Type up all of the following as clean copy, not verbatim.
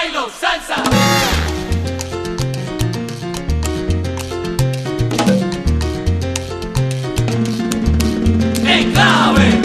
bailo salsa. En clave.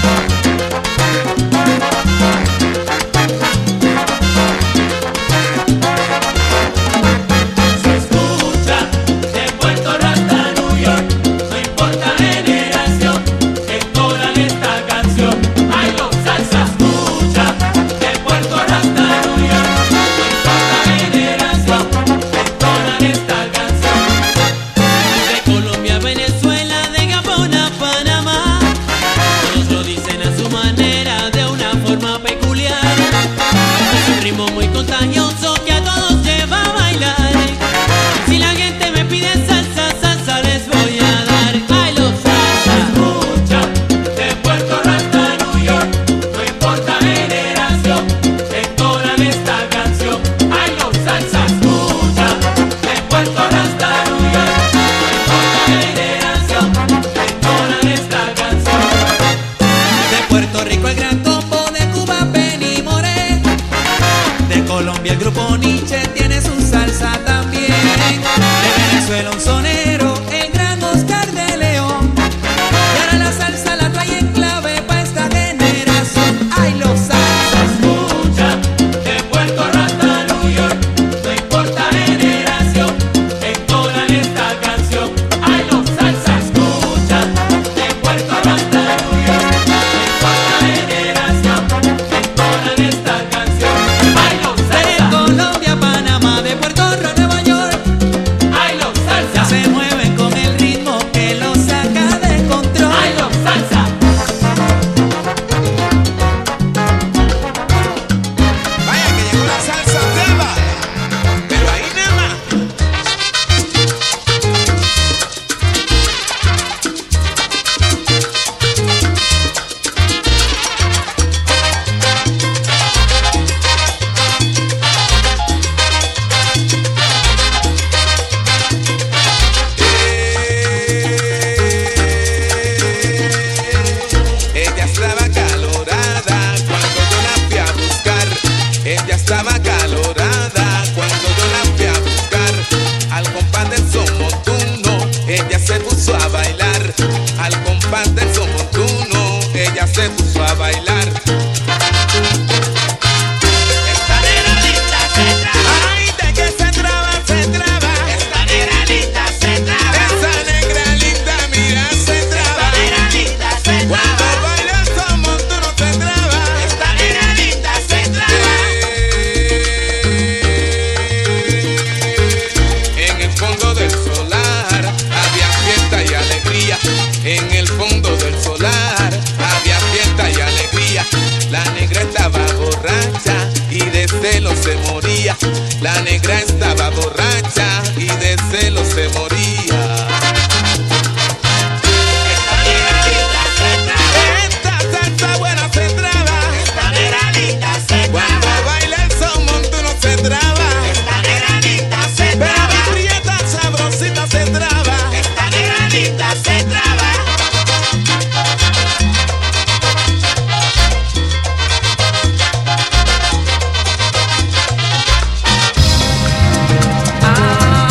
Muy contagioso que a todos lleva a bailar. Si la gente me pide salsa, salsa les voy a dar. Bailo salsa. Escucha, de Puerto Rico hasta New York, no importa generación, entonan esta canción. Bailo salsa. Escucha, de Puerto Rico hasta New York, no importa generación, entonan esta canción. De Puerto Rico el gran combo, de Cuba Penny Moré, de Colombia el grupo Nietzsche tiene su salsa también. De Venezuela un sonero, el gran Oscar de León. Y ahora la salsa la trae en clave pa' esta generación. ¡Ay, los salsa! Escucha, de Puerto Rico hasta New York, no importa generación, entonan esta canción. Ay, los salsa. Escucha, de Puerto Rico hasta New York, no importa generación, entonan esta canción. Ay, los De salsa. Colombia a Panamá, de Puerto Rico a Nueva York, Ay, los salsa. se mueven con el ritmo que los saca de control. Ay, los salsa. Vaya que llegó la salsa brava, pero ahí nada más. Ella estaba calorada cuando yo la fui a buscar. Ella estaba calorada cuando yo la fui a buscar. Al compás del son montuno, ella se puso a bailar. Al compás del son montuno, ella se puso a bailar. Esta negra linda se traba. Ay, de que se traba, se traba. Esta negra linda se traba. Esa negra linda, mira, se Esta traba. negra linda se Cuando traba. baila el son montuno, se traba. Esta negra linda se traba. En el fondo del solar había fiesta y alegría. En el fondo del solar había fiesta y alegría. La negra estaba borracha y de celos se moría. La negra estaba borracha y de celos se moría. Esta negra linda se traba. Esta salsa buena se traba. Esta negra linda se Cuando traba. baila el son montuno se traba. Esta negra linda se Pero traba. prieta sabrosita se traba. Esta negra linda se traba. Ah,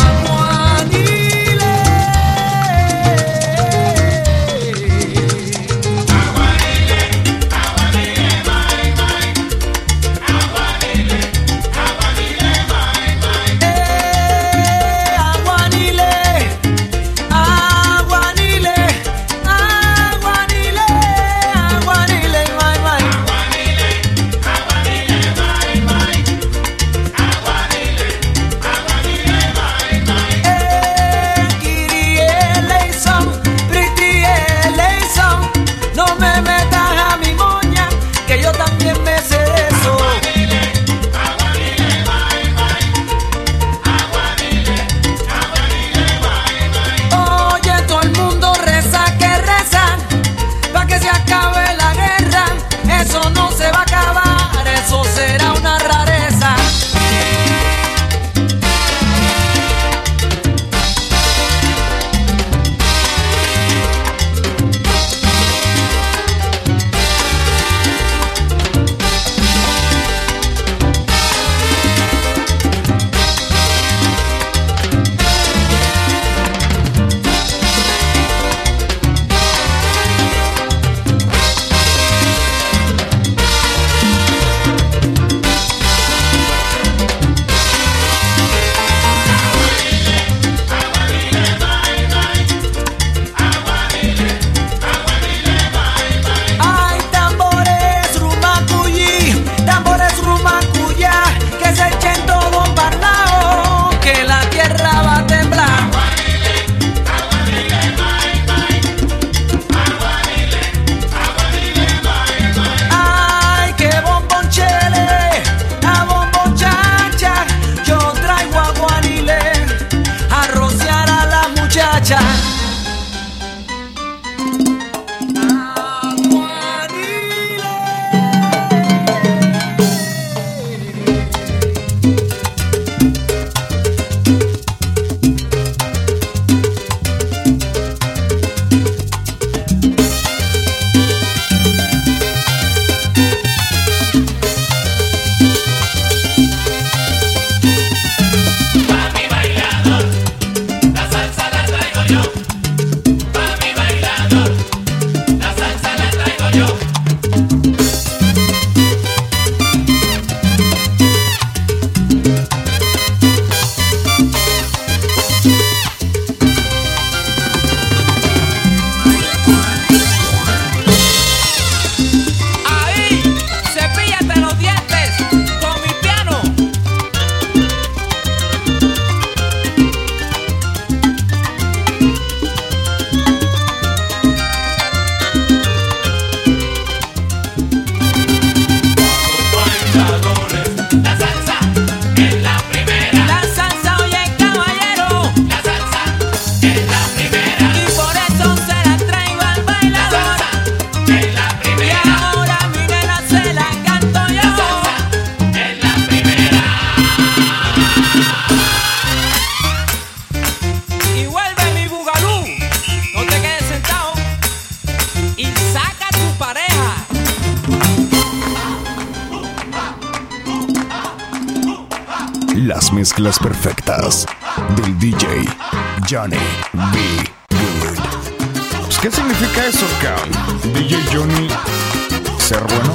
Las mezclas perfectas del DJ Johnny B. Good. Pues, ¿qué significa eso, cabrón? DJ Johnny, ser bueno.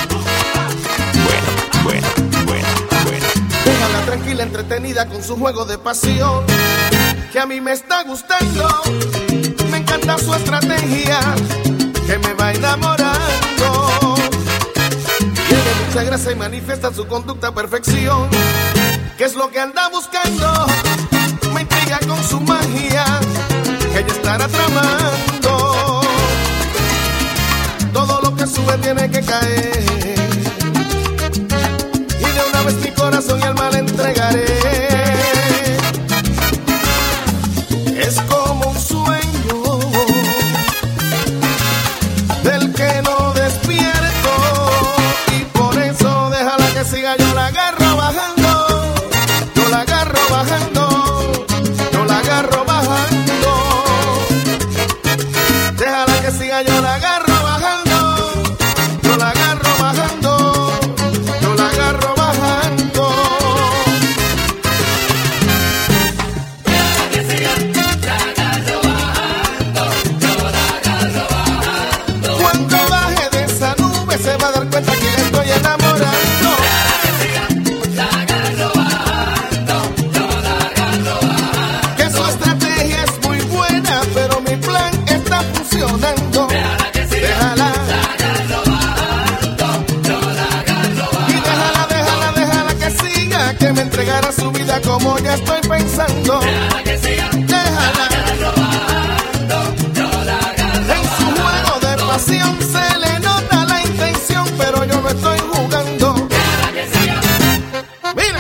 Bueno. Déjala tranquila, entretenida con su juego de pasión, que a mí me está gustando. Me encanta su estrategia, que me va enamorando. Tiene mucha gracia y manifiesta su conducta a perfección, que es lo que anda buscando. Me intriga con su magia, que ella estará tramando. Todo lo que sube tiene que caer, y de una vez mi corazón y alma le entregaré. Es como un sueño del que no despierto, y por eso déjala que siga. Yo la agarro bajando, yo la agarro bajando, yo la agarro bajando. Déjala que siga, yo la agarro bajando, yo la agarro bajando, yo la agarro bajando. Cuando baje de esa nube se va a dar cuenta que la estoy enamorando. Que su estrategia es muy buena, pero mi plan está funcionando. Déjala. Y déjala que siga, que me entregará su vida como ya estoy pensando. Déjala. En su juego de pasión se le nota la intención, pero yo no estoy jugando. Mira.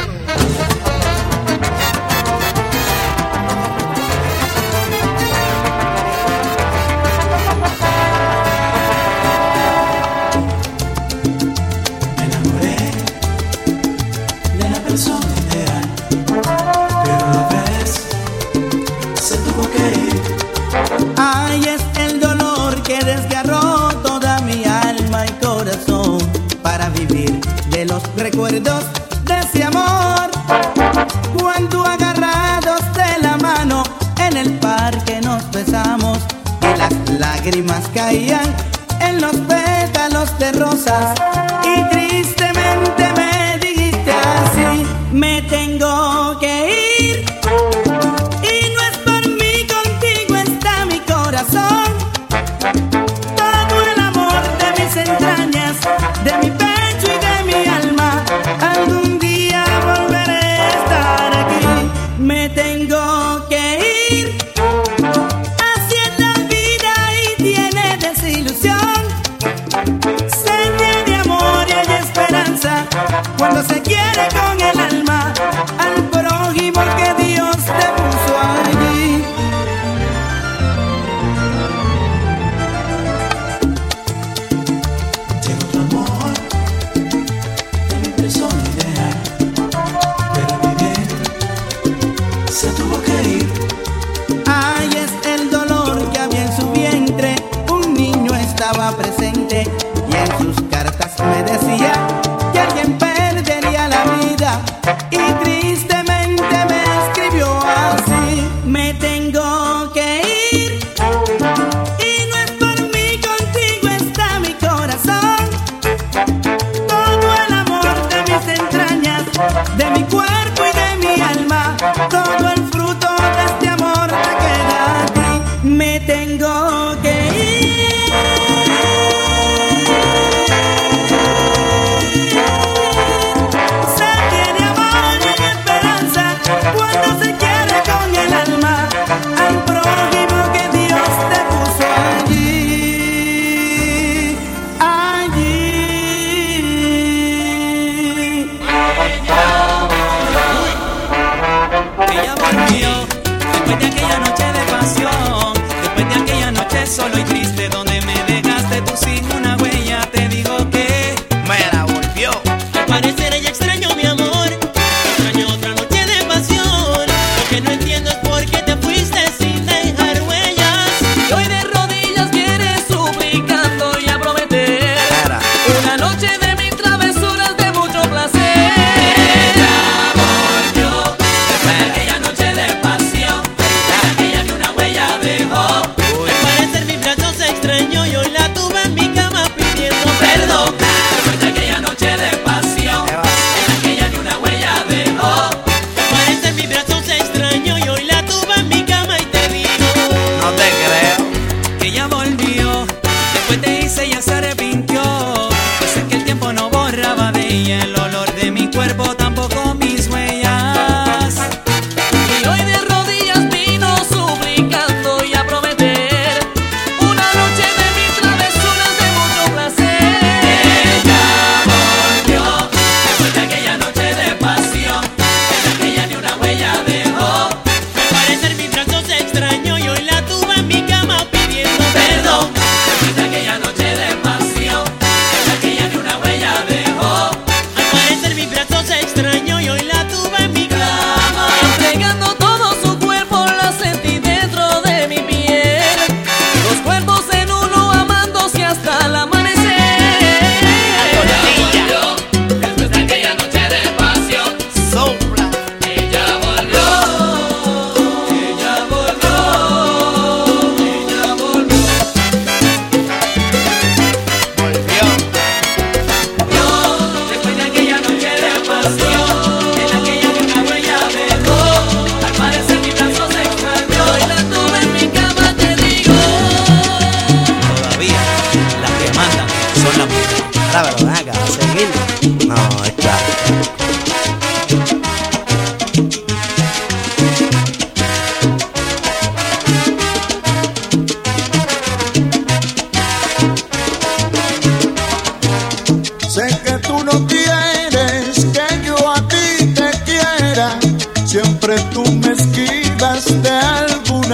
Me enamoré de la persona ideal, pero lo ves, se tuvo que ir. Ay, es el dolor que desgarró toda mi alma y corazón para vivir de los recuerdos de ese amor. Cuando agarrados de la mano en el parque nos besamos y las lágrimas caían en los pétalos de rosas, y tristemente me dijiste así: me tengo que ir. Y no es por mí, contigo está mi corazón. Todo el amor de mis entrañas, de mi pecho y de mi alma. Algún día volveré a estar aquí. Me tengo que ir. Así es la vida y tiene desilusión. Se tiene amor y hay esperanza cuando se quiere con el alma al prójimo que Dios te puso allí. Tengo tu amor de mi persona ideal, pero mi bien se tuvo que ir. Ay, es el dolor que había en su vientre. Un niño estaba presente y en sus cartas me decía que alguien perdería la vida, y tristemente me escribió así: me tengo que ir. Y no es por mí, contigo está mi corazón. Todo el amor de mis entrañas, de mi cuerpo y de mi alma, todo el fruto de este amor te queda a ti. Me tengo que ir. Se tiene amor y hay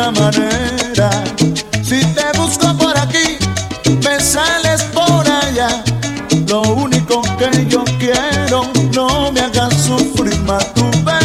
otra manera. Si te busco por aquí, me sales por allá. Lo único que yo quiero, no me hagas sufrir más, tú verás.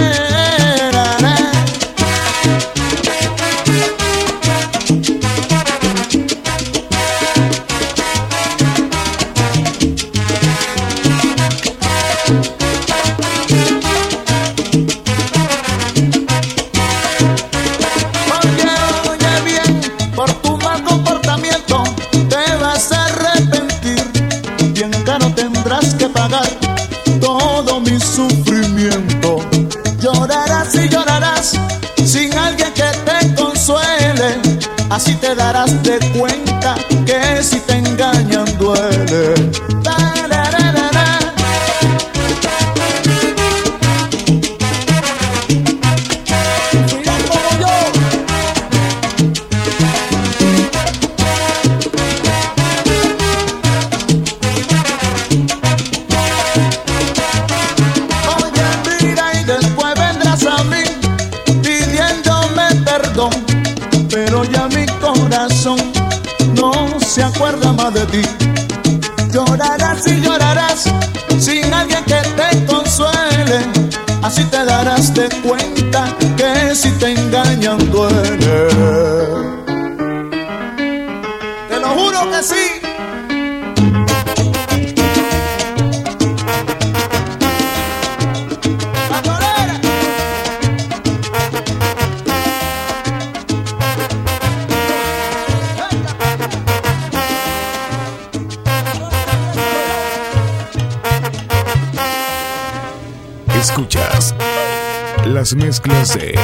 Oye bien, por tu mal comportamiento te vas a arrepentir. Bien caro tendrás que pagar todo mi sufrimiento. Llorarás y llorarás sin alguien que te consuele. Así te darás de cuenta que si te engañan duele. Tarararara. Mira como yo. Oye, mira, y después vendrás a mí pidiéndome perdón, pero ya mi corazón no se acuerda más de ti. Llorarás y llorarás sin alguien que te consuele. Así te darás de cuenta que si te engañan duele. Te lo juro que sí. La torera. Escuchas las mezclas de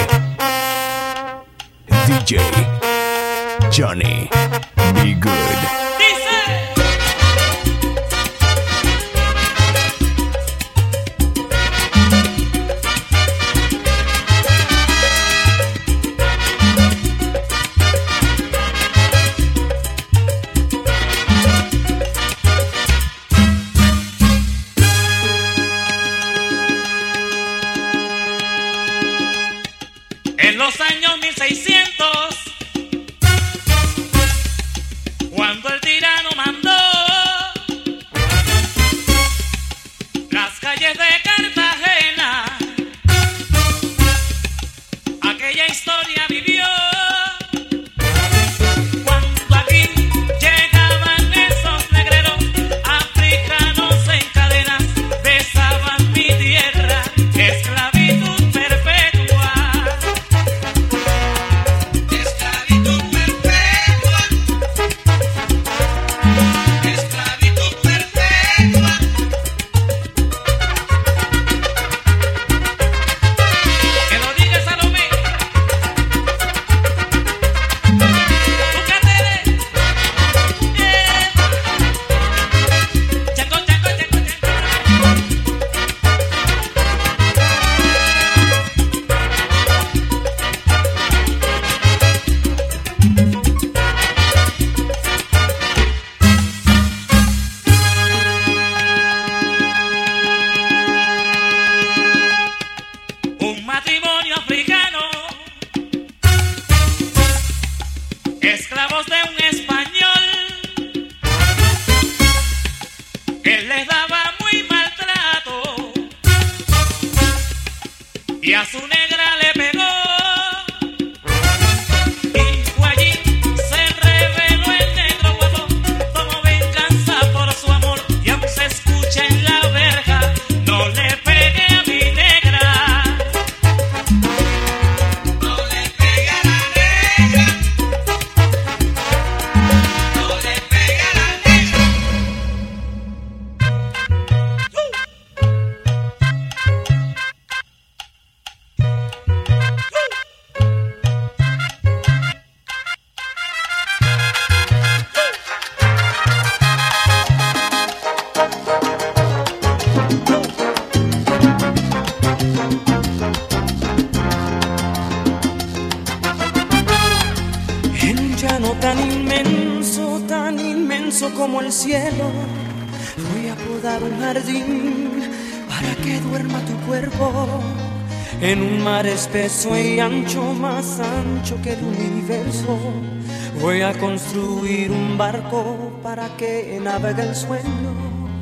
DJ Johnny Be Good. En los años 1600, cuando el tirano mandó las calles de Cartagena, aquella historia vivió. Cuando aquí llegaban esos negreros africanos en cadenas, besaban mi tierra, esclavitud perpetua. Esclavitud perpetua. Esclavitud perpetua. Que lo diga Salomé. Búscatele. Chango, chango, chango, chango. Un matrimonio africano, esclavos de un español. Él les daba muy maltrato y a su negra le pegó. Y fue allí, se reveló el negro guapo, tomó venganza por su amor. Y aún se escucha en la verja: no le pegue a mi negra. No le pegue a la negra. No le pegue a la negra. En un llano tan inmenso como el cielo, voy a podar un jardín para que duerma tu cuerpo En un mar espeso y ancho, más ancho que el universo, voy a construir un barco para que navegue el sueño.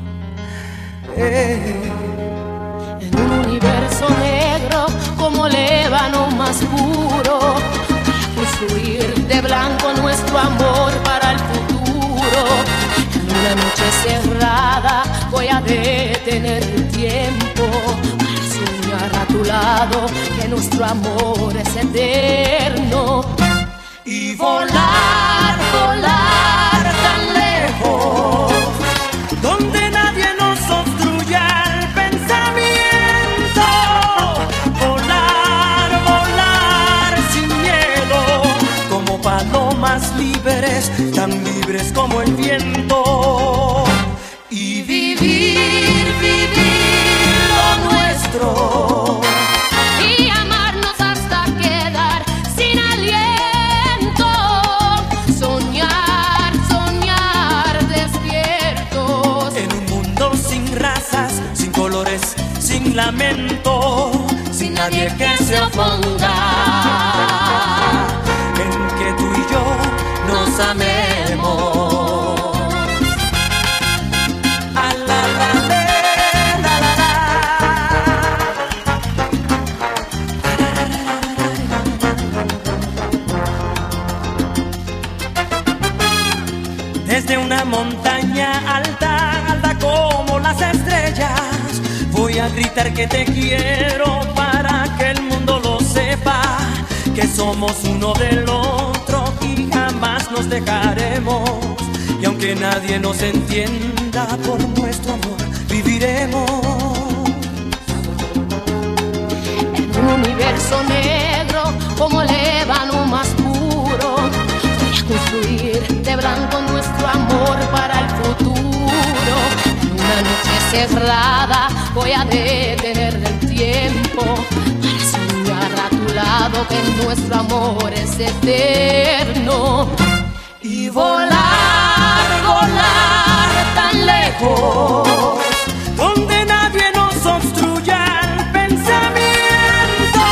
En un universo negro como el ébano más puro, construir de blanco nuestro amor para el futuro. En una noche cerrada voy a detener el tiempo para soñar a tu lado que nuestro amor es eterno. Y volar, volar tan lejos, donde nadie nos obstruya el pensamiento. Volar, volar sin miedo, como palomas libres, tan libres como el viento. Y vivir, vivir lo nuestro. Y amarnos hasta quedar sin aliento. Soñar, soñar despiertos. En un mundo sin razas, sin colores, sin lamento, sin nadie que se oponga. En que tú y yo nos amemos. A la la la la la. Desde una montaña alta, alta como las estrellas, voy a gritar que te quiero para que el mundo lo sepa, que somos uno del otro y jamás nos dejaremos. Y aunque nadie nos entienda, por nuestro amor viviremos. En un universo negro como el ébano más puro, voy a construir de blanco nuestro amor para el futuro. En una noche cerrada voy a detener el tiempo para soñar a tu lado que nuestro amor es eterno. Y volar, volar tan lejos, donde nadie nos obstruya el pensamiento.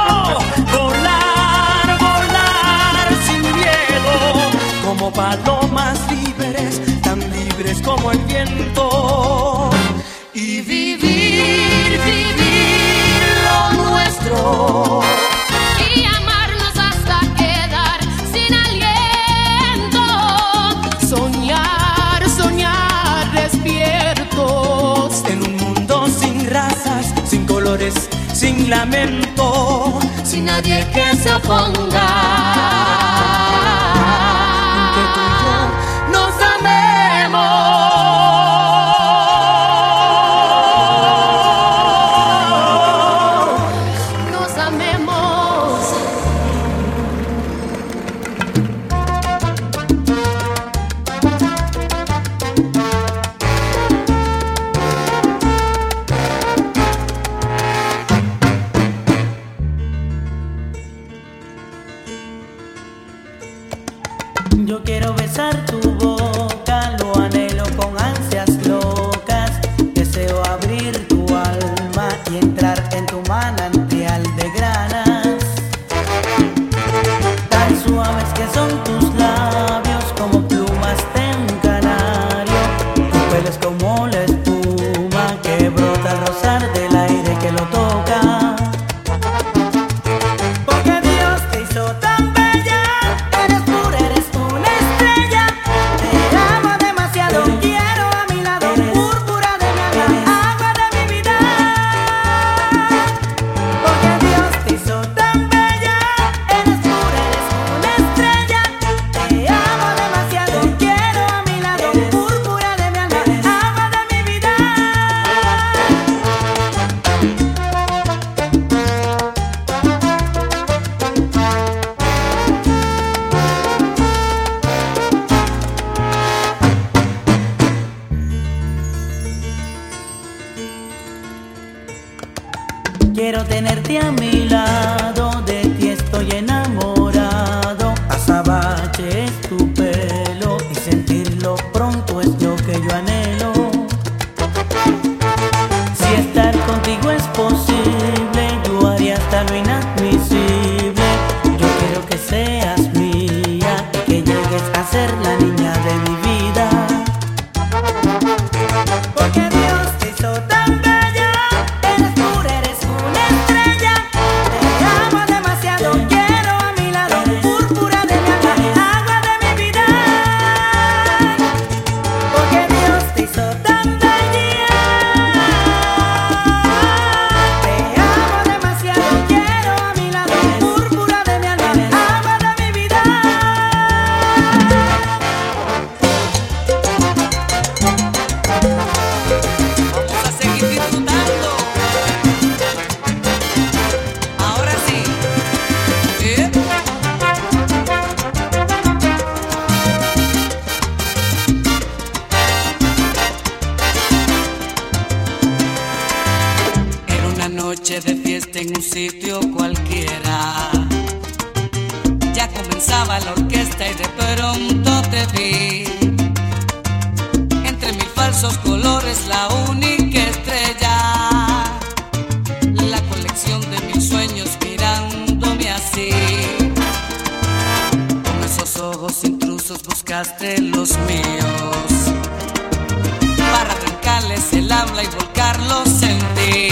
Volar, volar sin miedo, como palomas libres, tan libres como el viento. Y vivir, vivir lo nuestro. Y amarnos hasta quedar sin aliento. Soñar, soñar despiertos. En un mundo sin razas, sin colores, sin lamento, sin nadie que se oponga. Que tú y yo nos amemos. Nos amemos. Yo quiero besar tu boca, lo anhelo con ansias locas. Deseo abrir tu alma y entrar en tu manantial de granas. Tan suaves que son tus labios, como plumas de un canario. Tu pelo es como la espuma que brota al rozar del aire que lo toca. Porque Dios te hizo tan bella, eres pura, eres una estrella. Te amo demasiado, quiero a mi lado, púrpura de mi alma, agua de mi vida. Porque Dios te hizo tan bella, eres pura, eres una estrella. Te amo demasiado, quiero a mi lado, púrpura de mi alma, agua de mi vida. Quiero tenerte a mi lado, de ti estoy enamorado. Azabache es tu pelo y sentirlo pronto es lo que yo anhelo. Si estar contigo es posible, yo haría fiesta en un sitio cualquiera. Ya comenzaba la orquesta y de pronto te vi. Entre mil falsos colores, la única estrella. La colección de mil sueños mirándome así. Con esos ojos intrusos buscaste los míos, para arrancarles el habla y volcarlos en ti,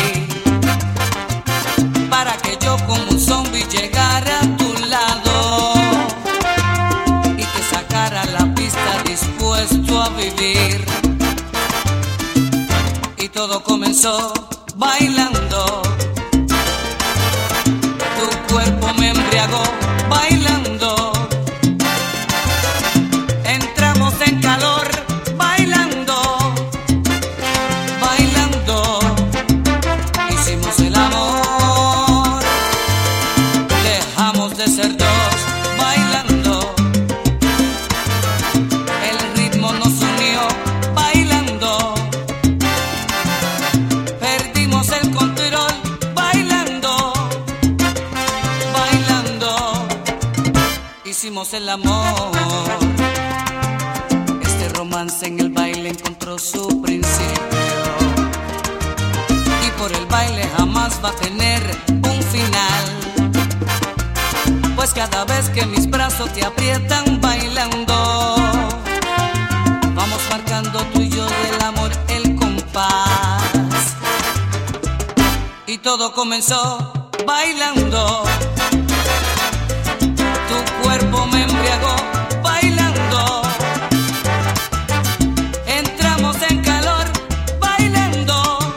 para que yo como un zombie llegara a tu lado y te sacara a la pista dispuesto a vivir. Y todo comenzó bailando, tu cuerpo me embriagó bailando, entramos en calor bailando, bailando, hicimos el amor, dejamos de ser dos bailando, el ritmo nos unió bailando, perdimos el control bailando, bailando, hicimos el amor. Este romance en el baile encontró su principio y por el baile jamás va a tener un final, pues cada vez que mis brazos te aprietan bailando, vamos marcando tú y yo del amor el compás. Y todo comenzó bailando, tu cuerpo me embriagó bailando, entramos en calor bailando,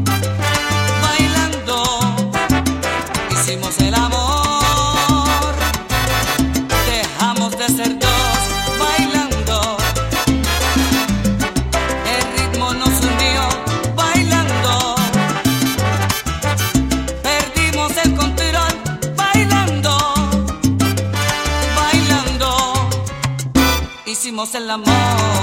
bailando, hicimos el amor, dejamos de ser dos bailando, el ritmo nos unió bailando, perdimos el control bailando, bailando, hicimos el amor.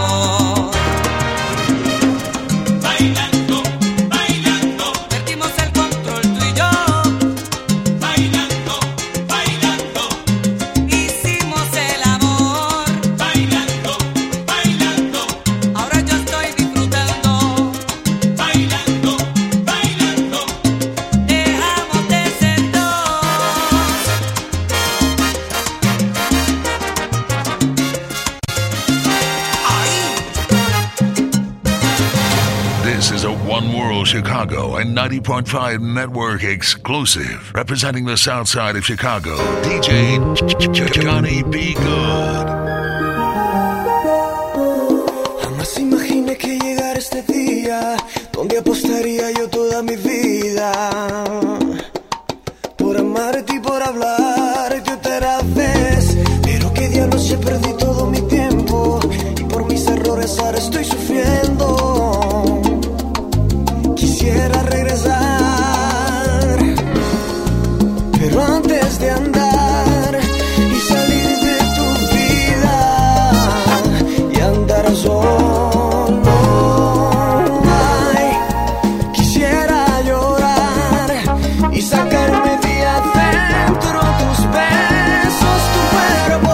Bailando, bailando, Perdimos el control tú y yo, bailando, bailando, hicimos el amor. bailando, bailando, Ahora yo estoy disfrutando, bailando, bailando. dejamos de ser dos. This is a One World Chicago and 90.5 network exclusive. Representing the south side of Chicago, DJ Johnny B. Good. Jamás imaginé que llegara este día donde apostaría yo toda mi vida por amarte y por hablarte otra vez. Pero qué diablos, ya perdí todo mi tiempo y por mis errores ahora estoy sufriendo. Quisiera regresar, pero antes de andar y salir de tu vida y andar solo, ay, quisiera llorar y sacarme de adentro tus besos, tu cuerpo,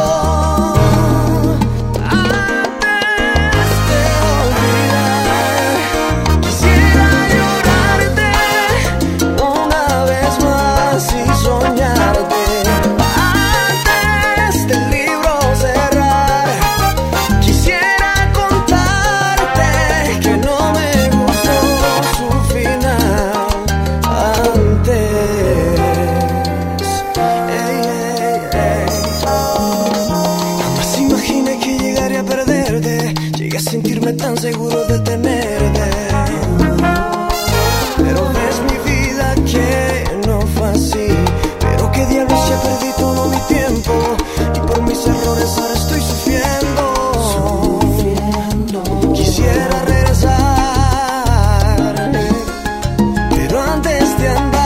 antes de olvidar. Quisiera llorarte una vez más y soñarte antes del libro cerrar. Quisiera contarte que no me gustó su final antes. Ey, ey, ey. Jamás imaginé que llegaría a perderte. Llegué a sentirme tan seguro de tenerte. Pero ves mi vida que no fue así. Pero qué diablos, ya perdí todo mi tiempo y por mis errores ahora estoy sufriendo. Quisiera regresar, pero antes de andar